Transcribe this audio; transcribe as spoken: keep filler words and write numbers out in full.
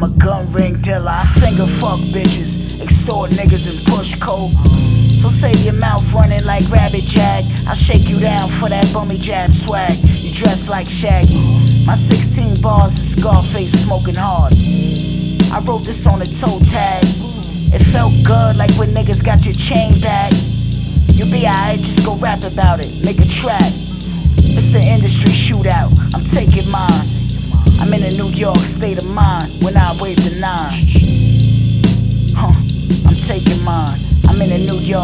a gun ring dealer. I finger fuck bitches, extort niggas and push coke. So save your mouth running like Rabbit Jack. I'll shake you down for that bummy jab swag. You dress like Shaggy. My sixteen bars is Scarface smoking hard. I wrote this on a toe tag. It felt good like when niggas got your chain back. You'll be alright, just go rap about it, make a track. It's the industry shootout, I'm taking mine. I'm in a New York state of mind when I wave the nine. Huh, I'm taking mine. I'm in a New York